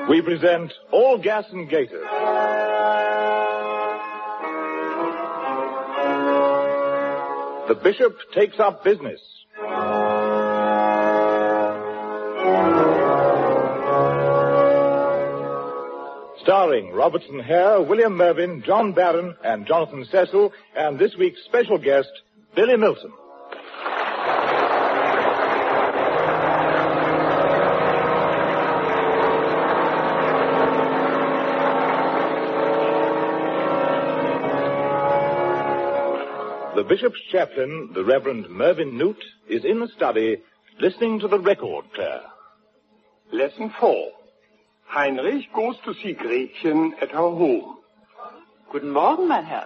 We present All Gas and Gaiters. The Bishop Takes Up Business. Starring Robertson Hare, William Mervyn, John Barron, and Jonathan Cecil, and this week's special guest, Billy Milton. The Bishop's chaplain, the Reverend Mervyn Newt, is in the study, listening to the record player. Lesson 4. Heinrich goes to see Gretchen at her home. Guten Morgen, mein Herr.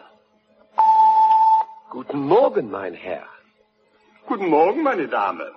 Guten Morgen, mein Herr. Guten Morgen, meine Dame.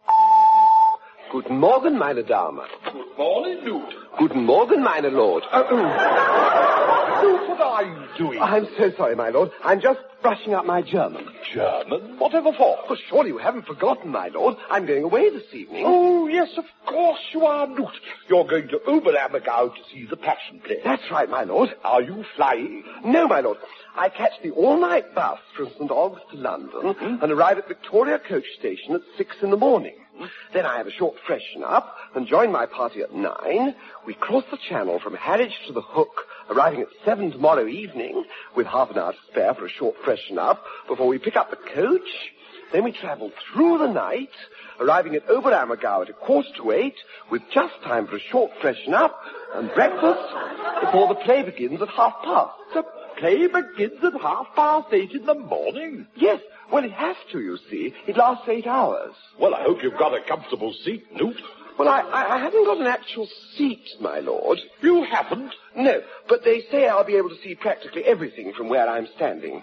Guten Morgen, meine Dame. Good morning, Newt. Guten Morgen, meine Lord. Newt, what are you doing? I'm so sorry, my lord. I'm just brushing up my German. German? Whatever for? Oh, surely you haven't forgotten, my lord. I'm going away this evening. Oh, yes, of course you are, Newt. You're going to Oberammergau to see the Passion Play. That's right, my lord. Are you flying? No, my lord. I catch the all-night bus from St. August to London and arrive at Victoria Coach Station at 6 in the morning. Then I have a short freshen up and join my party at 9. We cross the channel from Harwich to the Hook, arriving at 7 tomorrow evening, with half an hour to spare for a short freshen up before we pick up the coach. Then we travel through the night, arriving at Oberammergau at 7:45, with just time for a short freshen up and breakfast before the play begins at 8:30. The play begins at 8:30 in the morning? Yes. Well, it has to, you see. It lasts 8 hours. Well, I hope you've got a comfortable seat, Newt. Well, I haven't got an actual seat, my lord. You haven't? No, but they say I'll be able to see practically everything from where I'm standing.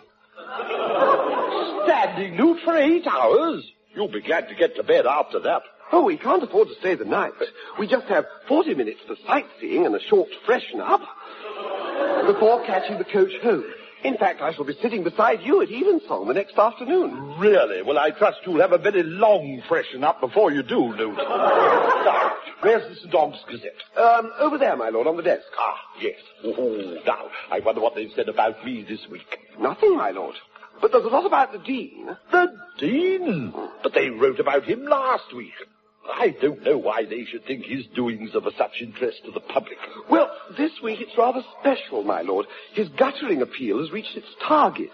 Standing, Newt, for 8 hours? You'll be glad to get to bed after that. Oh, we can't afford to stay the night. We just have 40 minutes for sightseeing and a short freshen up before catching the coach home. In fact, I shall be sitting beside you at Evensong the next afternoon. Really? Well, I trust you'll have a very long freshen up before you do, Newt. Now, where's the St. August Gazette? Over there, my lord, on the desk. Ah, yes. Oh, now, I wonder what they've said about me this week. Nothing, my lord. But there's a lot about the Dean. The Dean? But they wrote about him last week. I don't know why they should think his doings are of such interest to the public. Well, this week it's rather special, my lord. His guttering appeal has reached its target.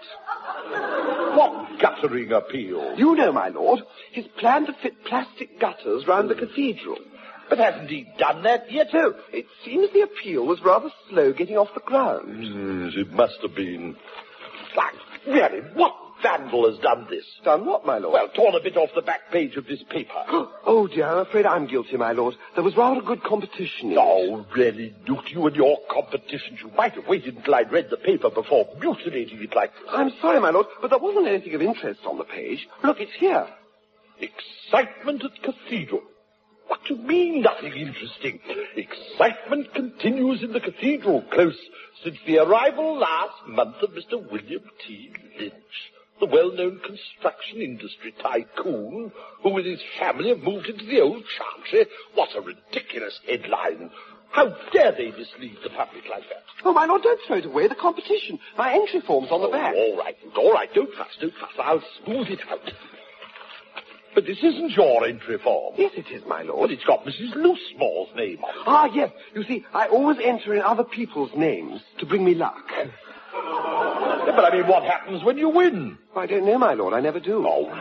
What guttering appeal? You know, my lord, his plan to fit plastic gutters round the cathedral. But hasn't he done that yet? No, it seems the appeal was rather slow getting off the ground. Yes, it must have been. Really, what vandal has done this? Done what, my lord? Well, torn a bit off the back page of this paper. Oh, dear, I'm afraid I'm guilty, my lord. There was rather good competition in it. Oh, really, Newt, you and your competitions. You might have waited until I'd read the paper before mutilating it like this. I'm sorry, my lord, but there wasn't anything of interest on the page. Look, it's here. Excitement at Cathedral. What do you mean, nothing interesting? Excitement continues in the Cathedral Close since the arrival last month of Mr. William T. Lynch, the well-known construction industry tycoon, who with his family have moved into the old chantry. What a ridiculous headline. How dare they mislead the public like that? Oh, my lord, don't throw it away. The competition. My entry form's on the back. All right. Don't fuss. I'll smooth it out. But this isn't your entry form. Yes, it is, my lord. Well, it's got Mrs. Loosemore's name on it. Ah, yes. You see, I always enter in other people's names to bring me luck. Yeah, but I mean, what happens when you win? I don't know, my lord. I never do. Oh.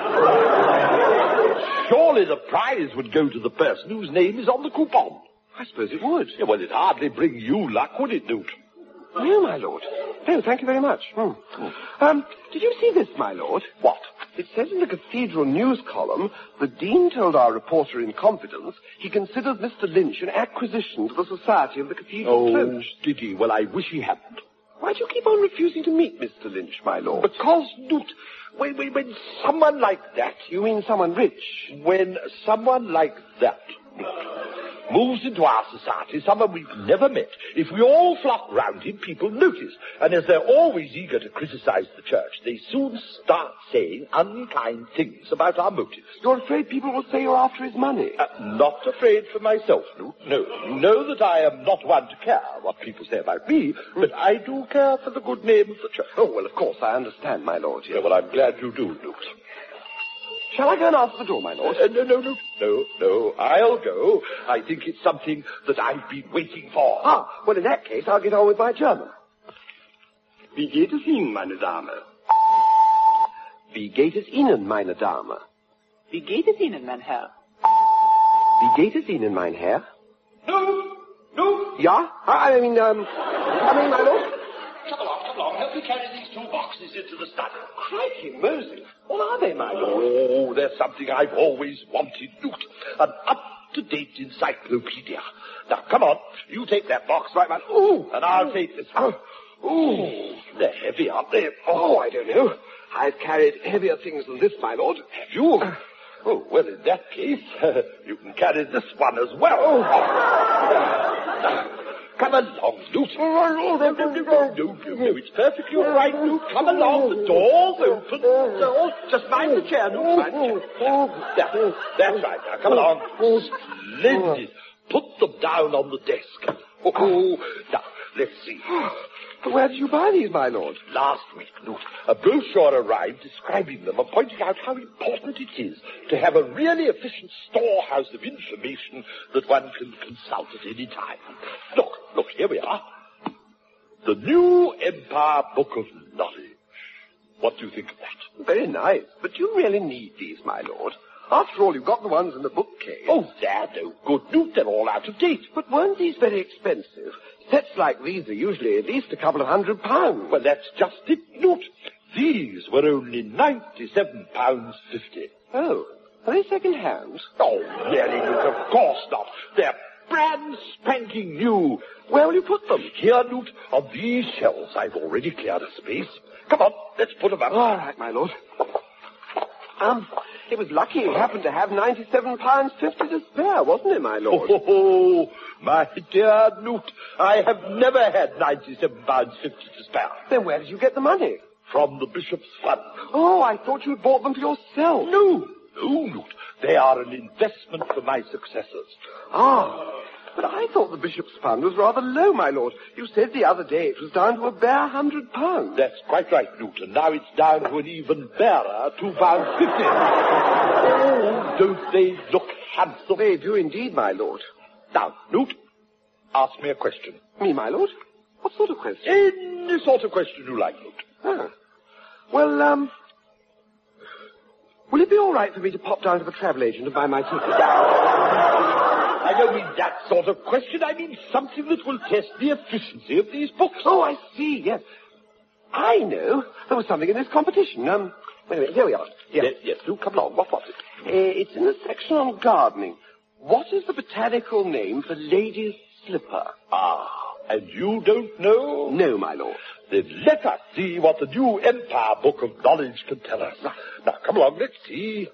Surely the prize would go to the person whose name is on the coupon. I suppose it would. Yeah, well, it'd hardly bring you luck, would it, Newt? No, my lord. No, thank you very much. Did you see this, my lord? What? It says in the Cathedral News column, the Dean told our reporter in confidence he considered Mr. Lynch an acquisition to the Society of the Cathedral Close. Did he? Well, I wish he hadn't. Why do you keep on refusing to meet Mr. Lynch, my lord? Because, Newt, when someone like that... You mean someone rich? When someone like that moves into our society, someone we've never met. If we all flock round him, people notice. And as they're always eager to criticize the church, they soon start saying unkind things about our motives. You're afraid people will say you're after his money? Not afraid for myself, Newt. No. You know that I am not one to care what people say about me, but I do care for the good name of the church. Oh, well, of course, I understand, my lord. Yes. Yeah, well, I'm glad you do, Newt. Shall I go and answer the door, my lord? No, I'll go. I think it's something that I've been waiting for. Well, in that case, I'll get on with my German. Wie geht es Ihnen, meine Dame? Wie geht es Ihnen, meine Dame? Wie geht es Ihnen, mein Herr? Wie geht es Ihnen, mein Herr? No. Ja? I mean, my lord? Come along. Help me carry these 2 boxes into the study. Crikey, Moses. What are they, my lord? Oh, there's something I've always wanted, Newt. An up-to-date encyclopedia. Now, come on. You take that box, right, man? Ooh. And I'll take this one. Ooh. They're heavy, aren't they? Oh, I don't know. I've carried heavier things than this, my lord. Have you? Oh, well, in that case, you can carry this one as well. Come along, Newt. No, it's perfectly all right, Newt. Come along, the door's open. So, just mind the chair, Newt. Mind the chair. That's right. Now, come along. Splendid. Put them down on the desk. Now, let's see. Where did you buy these, my lord? Last week, Newt, a brochure arrived describing them and pointing out how important it is to have a really efficient storehouse of information that one can consult at any time. Look, here we are. The New Empire Book of Knowledge. What do you think of that? Very nice. But do you really need these, my lord? After all, you've got the ones in the bookcase. Oh, they're no good, Newt. They're all out of date. But weren't these very expensive? Sets like these are usually at least a couple of £100. Well, that's just it, Newt. These were only £97.50. Oh, are they second-hand? Oh, really, Newt, of course not. They're brand spanking new. Where will you put them? Here, Newt, on these shelves. I've already cleared a space. Come on, let's put them up. All right, my lord. It was lucky he happened to have £97.50 to spare, wasn't it, my lord? Oh, my dear Newt, I have never had £97.50 to spare. Then where did you get the money? From the Bishop's Fund. Oh, I thought you'd bought them for yourself. No, Newt. They are an investment for my successors. But I thought the Bishop's Fund was rather low, my lord. You said the other day it was down to a bare £100. That's quite right, Newt, and now it's down to an even barer £2.50. Oh, don't they look handsome? They do indeed, my lord. Now, Newt, ask me a question. Me, my lord? What sort of question? Any sort of question you like, Newt. Well, will it be all right for me to pop down to the travel agent and buy my ticket? I don't mean that sort of question. I mean something that will test the efficiency of these books. Oh, I see, yes. I know. There was something in this competition. Wait a minute, here we are. Yes, do come along. What was it? It's in the section on gardening. What is the botanical name for lady's slipper? And you don't know? No, my lord. Then let us see what the New Empire Book of Knowledge can tell us. Now, come along, let's see.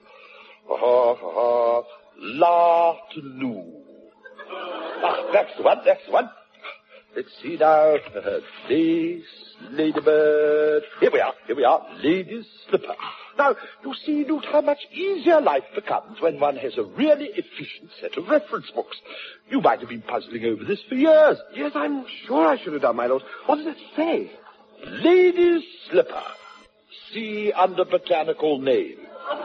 La Tenue. That's the one. Let's see now. Lace, ladybird. Here we are. Lady's slipper. Now, you see, Newt, how much easier life becomes when one has a really efficient set of reference books. You might have been puzzling over this for years. Yes, I'm sure I should have done, my lord. What does it say? Lady's slipper. See under botanical name.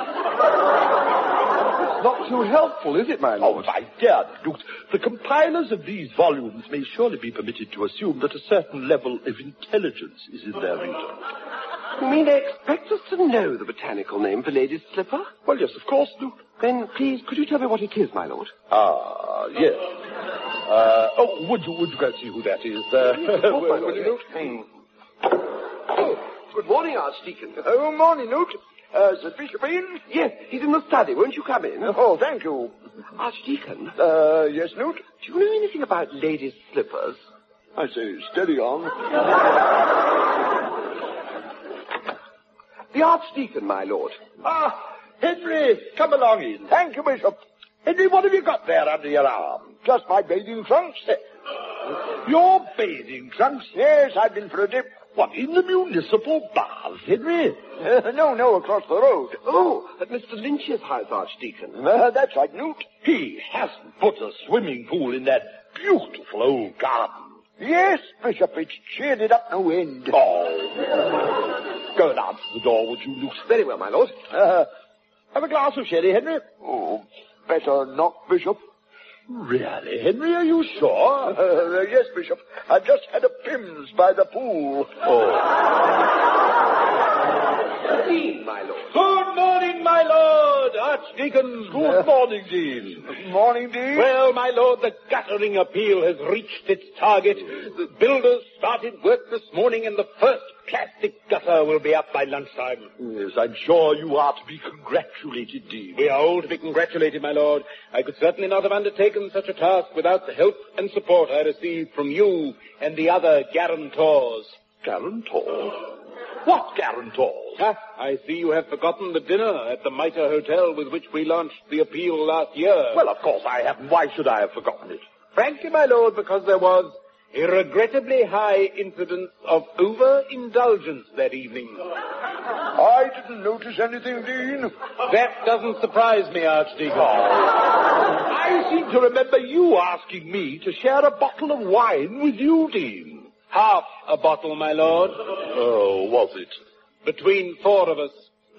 Not too helpful, is it, my lord? Oh, my dear Newt, the compilers of these volumes may surely be permitted to assume that a certain level of intelligence is in their readers. You mean they expect us to know the botanical name for lady's slipper? Well, yes, of course, Newt. Then, please, could you tell me what it is, my lord? Yes. Would you go see who that is? Will you, Newt? Good morning, Archdeacon. Oh, morning, Newt. Is the bishop in? Yes, he's in the study. Won't you come in? Oh, thank you. Archdeacon? Yes, Newt? Do you know anything about ladies' slippers? I say, steady on. The Archdeacon, my lord. Henry, come along in. Thank you, Bishop. Henry, what have you got there under your arm? Just my bathing trunks. Your bathing trunks? Yes, I've been for a dip. What, in the municipal baths, Henry? No, across the road. Oh, at Mr. Lynch's house, Archdeacon. That's right, Newt. He hasn't put a swimming pool in that beautiful old garden. Yes, Bishop, it's cheered it up no end. Oh. Go and answer the door, would you, Luke? Very well, my lord. Have a glass of sherry, Henry? Oh, better not, Bishop. Really, Henry, are you sure? Yes, Bishop. I've just had a Pimm's by the pool. Dean, my lord. Good morning, my lord, Archdeacon. Good morning, Dean. Morning, Dean. Well, my lord, the guttering appeal has reached its target. The builders started work this morning, and the first plastic gutter will be up by lunchtime. Yes, I'm sure you are to be congratulated, Dean. We are all to be congratulated, my lord. I could certainly not have undertaken such a task without the help and support I received from you and the other guarantors. Guarantors? What guarantors? I see you have forgotten the dinner at the Mitre Hotel with which we launched the appeal last year. Well, of course I haven't. Why should I have forgotten it? Frankly, my lord, because there was a regrettably high incidence of overindulgence that evening. I didn't notice anything, Dean. That doesn't surprise me, Archdeacon. I seem to remember you asking me to share a bottle of wine with you, Dean. Half a bottle, my lord. Oh, was it? Between four of us.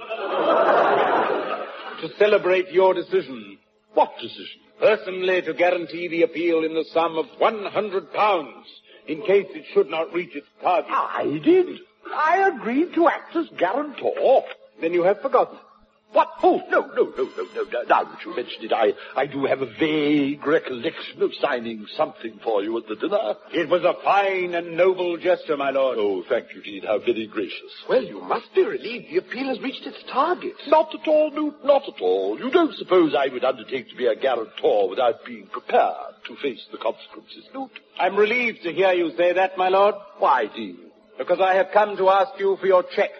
To celebrate your decision. What decision? Personally, to guarantee the appeal in the sum of £100, in case it should not reach its target. I did. I agreed to act as guarantor. Then you have forgotten. What? Oh, no. Now that you mention it, I do have a vague recollection of signing something for you at the dinner. It was a fine and noble gesture, my lord. Oh, thank you, Dean. How very gracious. Well, you must be relieved the appeal has reached its target. Not at all, Newt, not at all. You don't suppose I would undertake to be a guarantor without being prepared to face the consequences, Newt? I'm relieved to hear you say that, my lord. Why, Dean? Because I have come to ask you for your cheque.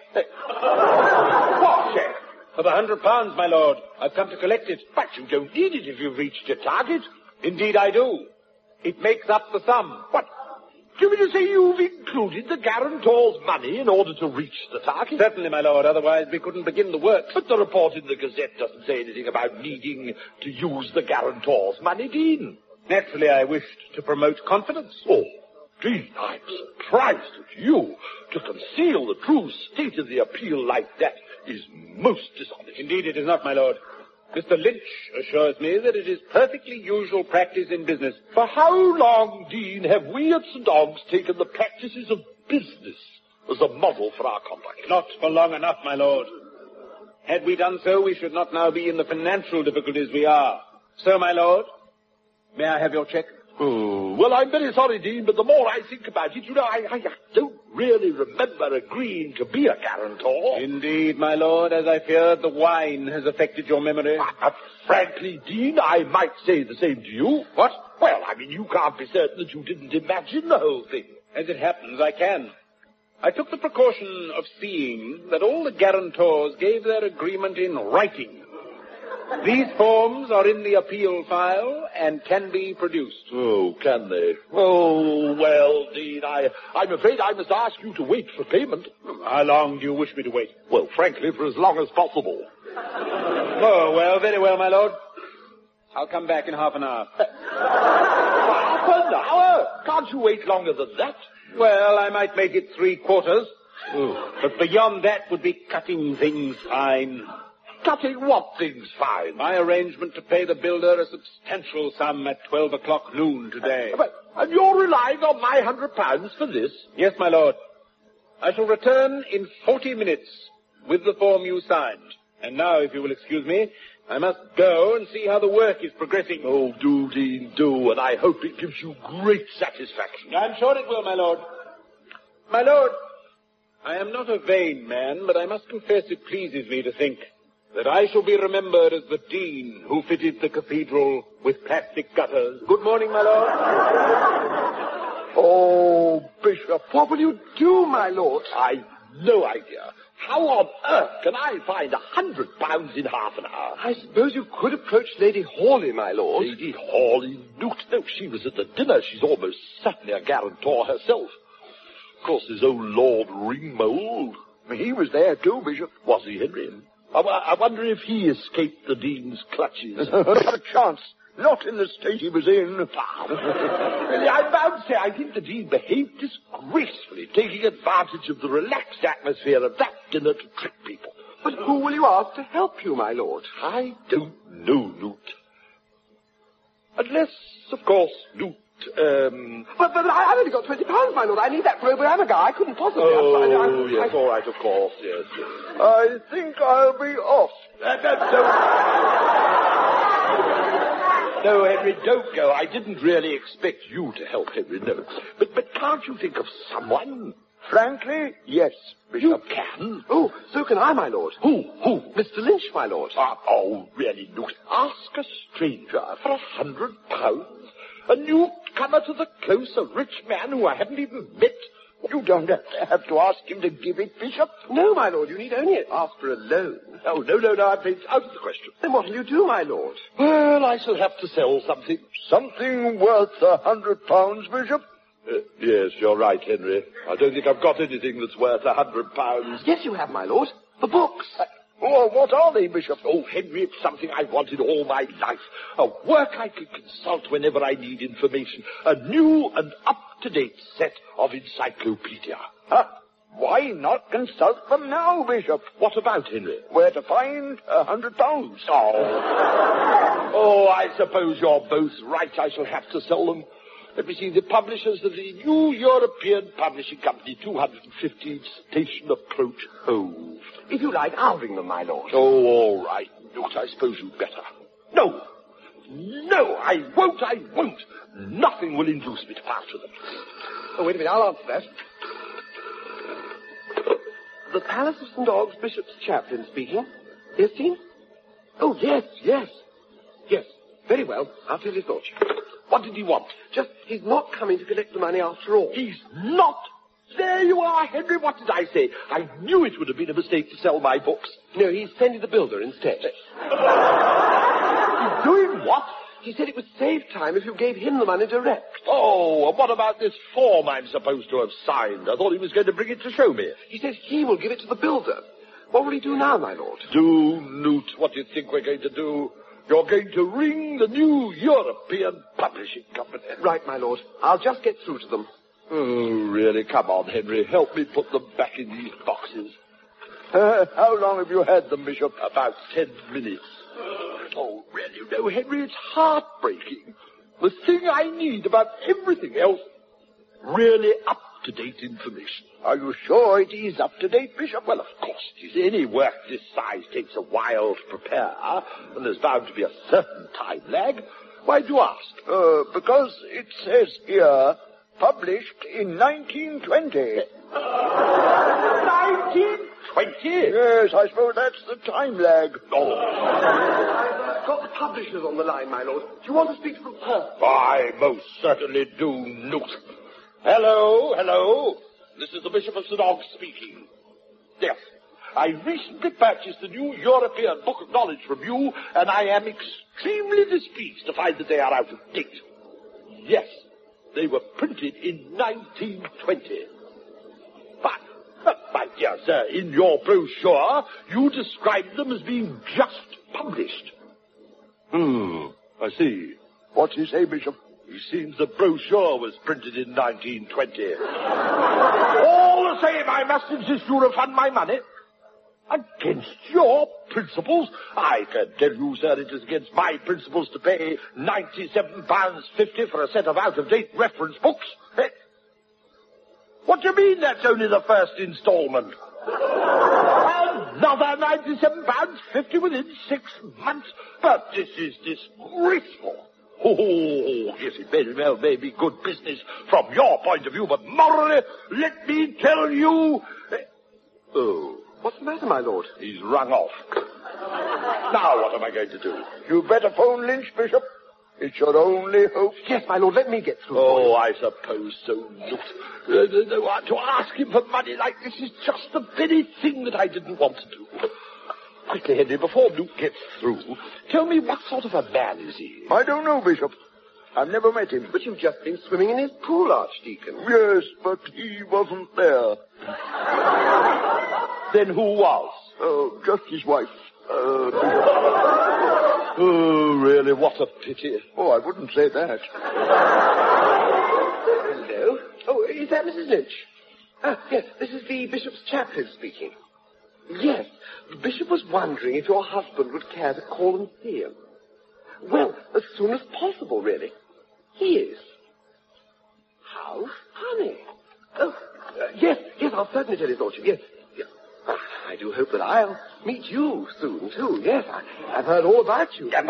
What cheque? For the £100, my lord. I've come to collect it. But you don't need it if you've reached your target. Indeed I do. It makes up the sum. What? Do you mean to say you've included the guarantor's money in order to reach the target? Certainly, my lord. Otherwise we couldn't begin the work. But the report in the Gazette doesn't say anything about needing to use the guarantor's money, Dean. Naturally, I wished to promote confidence. Oh, Dean, I'm surprised at you. To conceal the true state of the appeal like that is most dishonest. Indeed it is not, my lord. Mr. Lynch assures me that it is perfectly usual practice in business. For how long, Dean, have we at St. Og's taken the practices of business as a model for our conduct? Not for long enough, my lord. Had we done so, we should not now be in the financial difficulties we are. So, my lord, may I have your cheque? Oh, well, I'm very sorry, Dean, but the more I think about it, I don't really remember agreeing to be a guarantor. Indeed, my lord, as I feared, the wine has affected your memory. Frankly, Dean, I might say the same to you. What? Well, I mean, you can't be certain that you didn't imagine the whole thing. As it happens, I can. I took the precaution of seeing that all the guarantors gave their agreement in writing. These forms are in the appeal file and can be produced. Oh, can they? Oh, well, Dean, I'm afraid I must ask you to wait for payment. How long do you wish me to wait? Well, frankly, for as long as possible. Oh, well, very well, my lord. I'll come back in half an hour. Half an hour? Can't you wait longer than that? Well, I might make it 3/4. Oh. But beyond that would be cutting things fine. Cutting what things fine? My arrangement to pay the builder a substantial sum at 12 o'clock noon today. And you're relying on my £100 for this? Yes, my lord. I shall return in 40 minutes with the form you signed. And now, if you will excuse me, I must go and see how the work is progressing. Oh, do, Dean, do, and I hope it gives you great satisfaction. I'm sure it will, my lord. My lord, I am not a vain man, but I must confess it pleases me to think that I shall be remembered as the dean who fitted the cathedral with plastic gutters. Good morning, my lord. Oh, Bishop, What will you do, my lord? I've no idea. How on earth can I find £100 in half an hour? I suppose you could approach Lady Hawley, my lord. Lady Hawley Newt? No, she was at the dinner. She's almost certainly a guarantor herself. Of course, there's old Lord Ringmold. He was there too, Bishop. Was he, Henry? I wonder if he escaped the Dean's clutches. Not a chance. Not in the state he was in. Really, I'm bound to say, I think the Dean behaved disgracefully, taking advantage of the relaxed atmosphere of that dinner to trick people. But who will you ask to help you, my lord? I don't know, Newt. Unless, of course, Newt, But I've only got £20, my lord. I need that for Oberammergau. I couldn't possibly... Oh, yes, all right, of course, yes. I think I'll be off. No, Henry, don't go. I didn't really expect you to help Henry, no. But can't you think of someone? Frankly, yes, Bishop. You can. Oh, so can I, my lord. Who? Mr. Lynch, my lord. Oh, really, Newt? Ask a stranger for £100? A newcomer to the close, a rich man who I haven't even met? You don't have to ask him to give it, Bishop. No, my lord, you need only ask for a loan. Oh, no, it's out of the question. Then what will you do, my lord? Well, I shall have to sell something. Something worth £100, Bishop? Yes, you're right, Henry. I don't think I've got anything that's worth £100. Yes, you have, my lord. The books. Oh, what are they, Bishop? Oh, Henry, it's something I've wanted all my life. A work I can consult whenever I need information. A new and up-to-date set of encyclopedia. Huh? Why not consult them now, Bishop? What about, Henry? Where to find £100? Oh, I suppose you're both right. I shall have to sell them. Let me see, the publishers of the New European Publishing Company, 215 Station Approach, Hove. If you like, I'll ring them, my lord. Oh, all right, Newt, I suppose you'd better. No, I won't. Nothing will induce me to part with them. Oh, wait a minute, I'll answer that. The Palace of St. Aug's Bishop's chaplain speaking. Yes, Dean? Oh, yes. Yes, very well. I'll tell his lordship. What did he want? Just, he's not coming to collect the money after all. He's not? There you are, Henry. What did I say? I knew it would have been a mistake to sell my books. No, he's sending the builder instead. He's doing what? He said it would save time if you gave him the money direct. Oh, and what about this form I'm supposed to have signed? I thought he was going to bring it to show me. He says he will give it to the builder. What will he do now, my lord? Do, Newt, what do you think we're going to do? You're going to ring the New European Publishing Company. Right, my lord. I'll just get through to them. Oh, really? Come on, Henry. Help me put them back in these boxes. How long have you had them, Bishop? About 10 minutes. Oh, really? No, Henry, it's heartbreaking. The thing I need about everything else, really up-to-date information. Are you sure it is up-to-date, Bishop? Well, of course it is. Any work this size takes a while to prepare, and there's bound to be a certain time lag. Why do you ask? Because it says here, published in 1920. 1920? Yes, I suppose that's the time lag. Oh. I've got the publishers on the line, my lord. Do you want to speak to them first? I most certainly do, Newt. Hello. This is the Bishop of St. Aug's speaking. Yes, I recently purchased the New European Book of Knowledge from you, and I am extremely displeased to find that they are out of date. Yes, they were printed in 1920. But, my dear sir, in your brochure, you described them as being just published. I see. What's he say, Bishop? It seems the brochure was printed in 1920. All the same, I must insist you refund my money. Against your principles? I can tell you, sir, it is against my principles to pay £97.50 for a set of out-of-date reference books. What do you mean that's only the first instalment? Another £97.50 within 6 months? But this is disgraceful. Oh, yes, it very well may be good business from your point of view, but morally, let me tell you... Oh, what's the matter, my lord? He's rung off. Now what am I going to do? You better phone Lynch, Bishop. It's your only hope. Yes, my lord, let me get through. Oh, I suppose so, Newt. To ask him for money like this is just the very thing that I didn't want to do. Quickly, Henry, before Newt gets through, tell me what sort of a man is he? I don't know, Bishop. I've never met him. But you've just been swimming in his pool, Archdeacon. Yes, but he wasn't there. Then who was? Oh, just his wife. Oh, really, what a pity. Oh, I wouldn't say that. Hello. Oh, is that Mrs. Lynch? Yes, this is the Bishop's chaplain speaking. Yes, the Bishop was wondering if your husband would care to call and see him. Well, as soon as possible, really. He is. How funny. Oh, yes, I'll certainly tell his lordship, yes. I do hope that I'll meet you soon, too. Yes, I've heard all about you. Yes,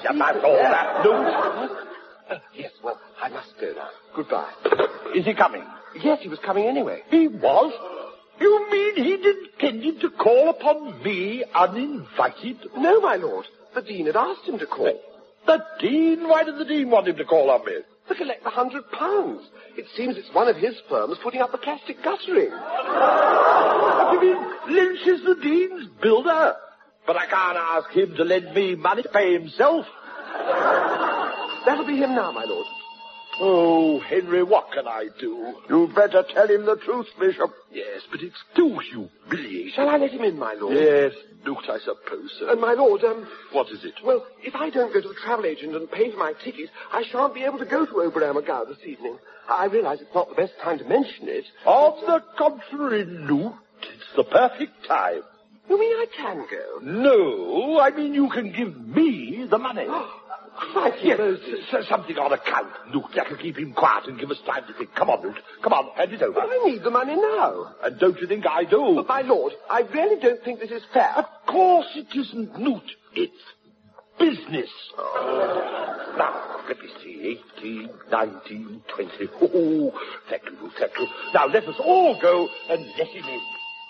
well, I must go now. Goodbye. Is he coming? Yes, he was coming anyway. He was? You mean he intended to call upon me uninvited? No, my lord. The Dean had asked him to call. The Dean? Why did the Dean want him to call on me? To collect the £100. It seems it's one of his firms putting up the plastic guttering. What do you mean? Lynch is the Dean's builder. But I can't ask him to lend me money to pay himself. That'll be him now, my lord. Oh, Henry, what can I do? You'd better tell him the truth, Bishop. Yes, but it's too humiliating. Shall I let him in, my lord? Yes, Newt, I suppose so. My lord, What is it? Well, if I don't go to the travel agent and pay for my ticket, I shan't be able to go to Oberammergau this evening. I realize it's not the best time to mention it. On the contrary, Newt, it's the perfect time. You mean I can go? No, I mean you can give me the money. Crikey, Yes, something on account, Newt. That'll keep him quiet and give us time to think. Come on, Newt. Come on, hand it over. But I need the money now. And don't you think I do? But, my lord, I really don't think this is fair. Of course it isn't, Newt. It's business. Now, let me see. 18, 19, 20. Oh, thank you, Newt, thank you. Now, let us all go and let him in.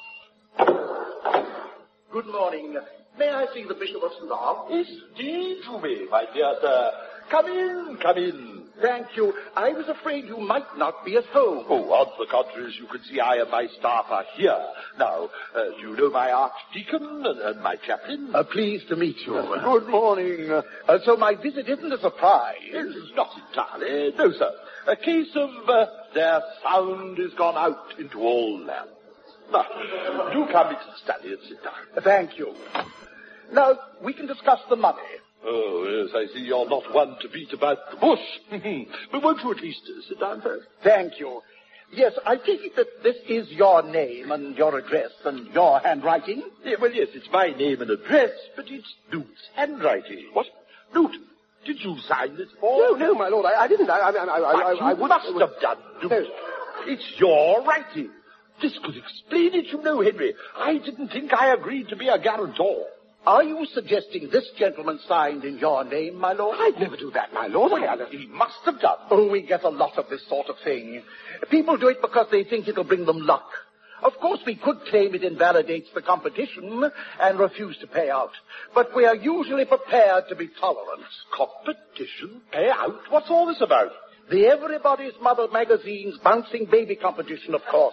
Good morning. May I see the Bishop of St. Albans? Indeed you may, my dear sir. Come in, come in. Thank you. I was afraid you might not be at home. Oh, on the contrary, as you can see, I and my staff are here. Now, do you know my archdeacon and my chaplain? Pleased to meet you. Good morning. So my visit isn't a surprise. It's not entirely. No, sir. A case of their sound is gone out into all lands. Now, do come into the study and sit down. Thank you. Now, we can discuss the money. Oh, yes, I see you're not one to beat about the bush. But won't you at least sit down first? Thank you. Yes, I take it that this is your name and your address and your handwriting? Yeah, well, yes, it's my name and address, but it's Newt's handwriting. What? Newt, did you sign this form? No, my lord, I didn't. I You must have done, Newt. No. It's your writing. This could explain it, you know, Henry. I didn't think I agreed to be a guarantor. Are you suggesting this gentleman signed in your name, my lord? I'd never do that, my lord. Well, he must have done. Oh, we get a lot of this sort of thing. People do it because they think it'll bring them luck. Of course, we could claim it invalidates the competition and refuse to pay out. But we are usually prepared to be tolerant. Competition? Pay out? What's all this about? The Everybody's Mother magazine's bouncing baby competition, of course.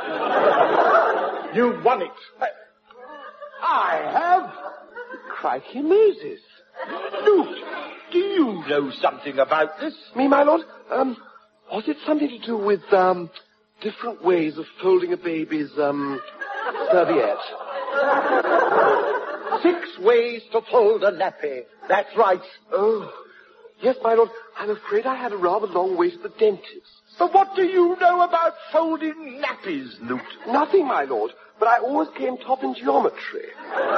You won it. I have? Crikey Moses. Newt, do you know something about this? Me, my lord? Was it something to do with, different ways of folding a baby's, serviette? 6 ways to fold a nappy. That's right. Oh, yes, my lord. I'm afraid I had a rather long way to the dentist. But what do you know about folding nappies, Newt? Nothing, my lord, but I always came top in geometry.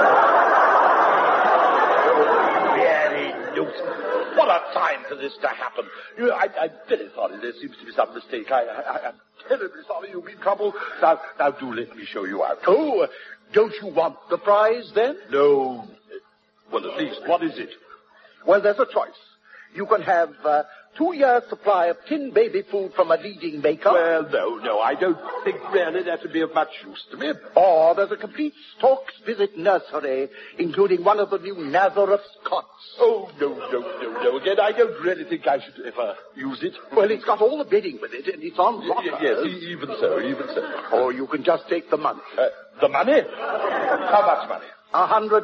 Really, Newt? What a time for this to happen. I'm very sorry. There seems to be some mistake. I'm terribly sorry you've been in trouble. Now, do let me show you out. Oh, don't you want the prize, then? No. Well, at least, what is it? Well, there's a choice. You can have 2-year supply of tin baby food from a leading maker. Well, no, I don't think really that would be of much use to me. Or there's a complete Stork's Visit nursery, including one of the new Nazareth cots. Oh, no. Again, I don't really think I should ever use it. Well, it's got all the bedding with it, and it's on rockers. Yes, even so. Or you can just take the money. The money? How much money? £100.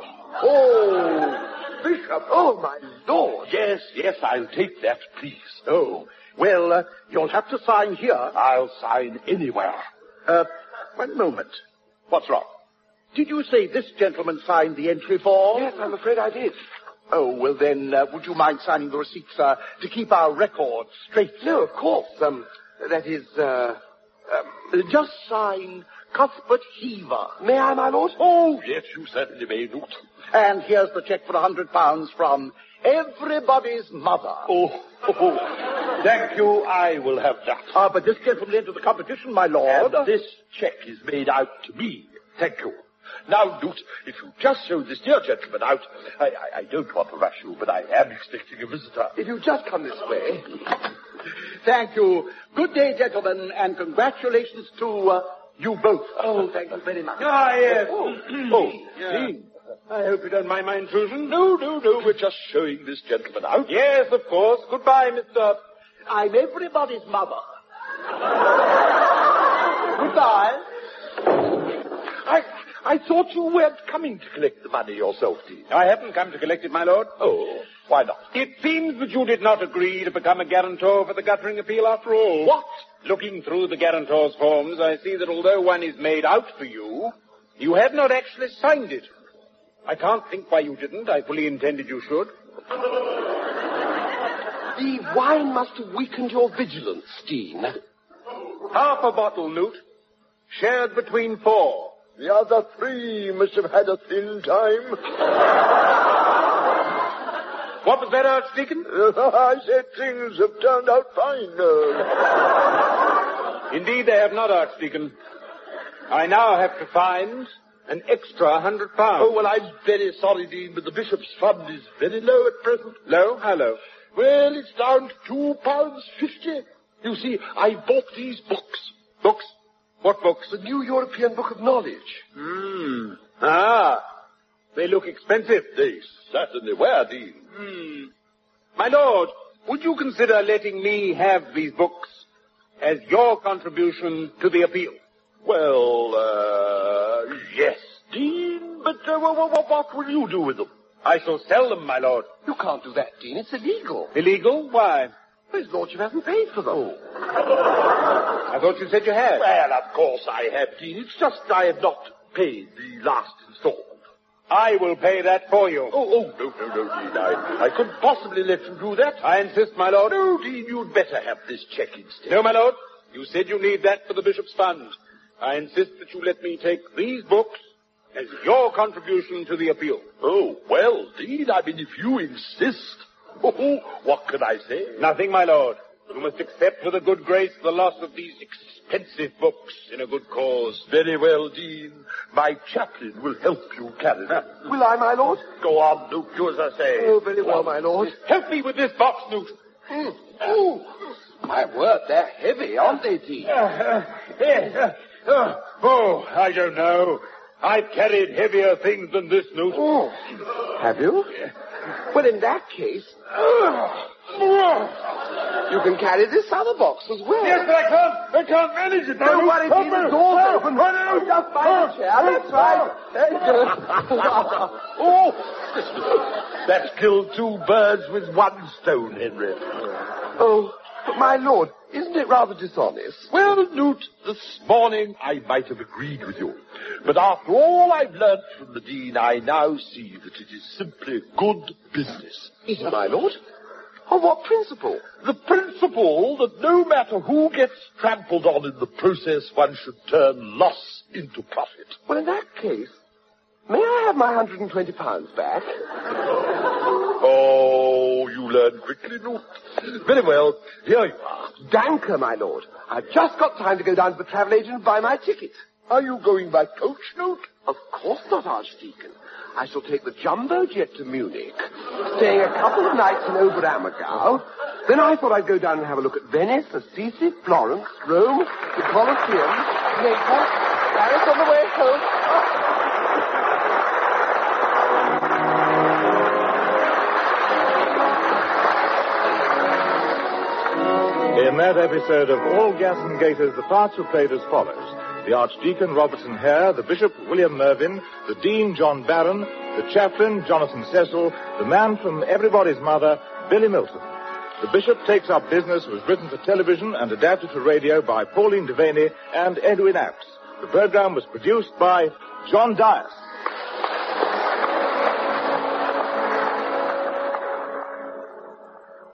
Oh, Bishop. Oh, my Lord. Yes, I'll take that, please. Oh, well, you'll have to sign here. I'll sign anywhere. One moment. What's wrong? Did you say this gentleman signed the entry form? Yes, I'm afraid I did. Oh, well then, would you mind signing the receipt, sir, to keep our records straight? No, of course. That is, Just sign Cuthbert Heaver. May I, my lord? Oh, yes, you certainly may, Newt. And here's the cheque for £100 from everybody's mother. Oh, thank you. I will have that. But this gentleman entered the competition, my lord. And this cheque is made out to me. Thank you. Now, Newt, if you just show this dear gentleman out, I don't want to rush you, but I am expecting a visitor. If you just come this way. Thank you. Good day, gentlemen, and congratulations to you both. Oh, thank you very much. Yes. Dean, I hope you don't mind my intrusion. No, we're just showing this gentleman out. Yes, of course. Goodbye, Mr. I'm everybody's mother. Goodbye. I thought you weren't coming to collect the money yourself, Dean. I haven't come to collect it, my lord. Oh, why not? It seems that you did not agree to become a guarantor for the guttering appeal after all. What? Looking through the guarantor's forms, I see that although one is made out for you, you have not actually signed it. I can't think why you didn't. I fully intended you should. The wine must have weakened your vigilance, Dean. Half a bottle, Newt. Shared between 4. The other 3 must have had a thin time. What was that, Archdeacon? I said things have turned out fine. Indeed, they have not, Archdeacon. I now have to find an extra £100. Oh, well, I'm very sorry, Dean, but the bishop's fund is very low at present. Low? How low? Well, it's down to £2.50. You see, I bought these books. Books? What books? The New European Book of Knowledge. They look expensive. They certainly were, Dean. My lord, would you consider letting me have these books as your contribution to the appeal? Well, yes, Dean, but what will you do with them? I shall sell them, my lord. You can't do that, Dean. It's illegal. Illegal? Why? His lordship hasn't paid for them. I thought you said you had. Well, of course I have, Dean. It's just I have not paid the last installment. I will pay that for you. Oh, no, Dean. I couldn't possibly let you do that. I insist, my lord. No, Dean, you'd better have this cheque instead. No, my lord. You said you need that for the bishop's fund. I insist that you let me take these books as your contribution to the appeal. Oh, well, Dean, I mean, if you insist. Oh, what can I say? Nothing, my lord. You must accept with a good grace the loss of these expensive books in a good cause. Very well, Dean. My chaplain will help you carry them. Will I, my lord? Go on, Newt, do as I say. Oh, very well, my lord. Help me with this box, Newt. Oh, my word, they're heavy, aren't they, Dean? I don't know. I've carried heavier things than this, Newt. Oh, have you? Well, in that case, you can carry this other box as well. Yes, but I can't manage it. Don't worry, Dean, the door's open. Just by the chair, that's right. That's killed 2 birds with 1 stone, Henry. Oh, but my lord, isn't it rather dishonest? Well, Newt, this morning I might have agreed with you. But after all I've learnt from the Dean, I now see that it is simply good business. Is it, my lord? On what principle? The principle that no matter who gets trampled on in the process, one should turn loss into profit. Well, in that case, may I have my £120 back? Oh, you learn quickly, Newt. Very well, here you are. Danke, my lord. I've just got time to go down to the travel agent and buy my ticket. Are you going by coach, Newt? Of course not, Archdeacon. I shall take the jumbo jet to Munich, staying a couple of nights in Oberammergau, Then I thought I'd go down and have a look at Venice, Assisi, Florence, Rome, the Colosseum, Naples, Paris on the way home. In that episode of All Gas and Gaiters, the parts were played as follows. The Archdeacon Robertson Hare, the Bishop William Mervyn, the Dean John Barron, the Chaplain Jonathan Cecil, the man from Everybody's Mother, Billy Milton. The Bishop Takes Up Business was written for television and adapted for radio by Pauline Devaney and Edwin Apps. The program was produced by John Dias.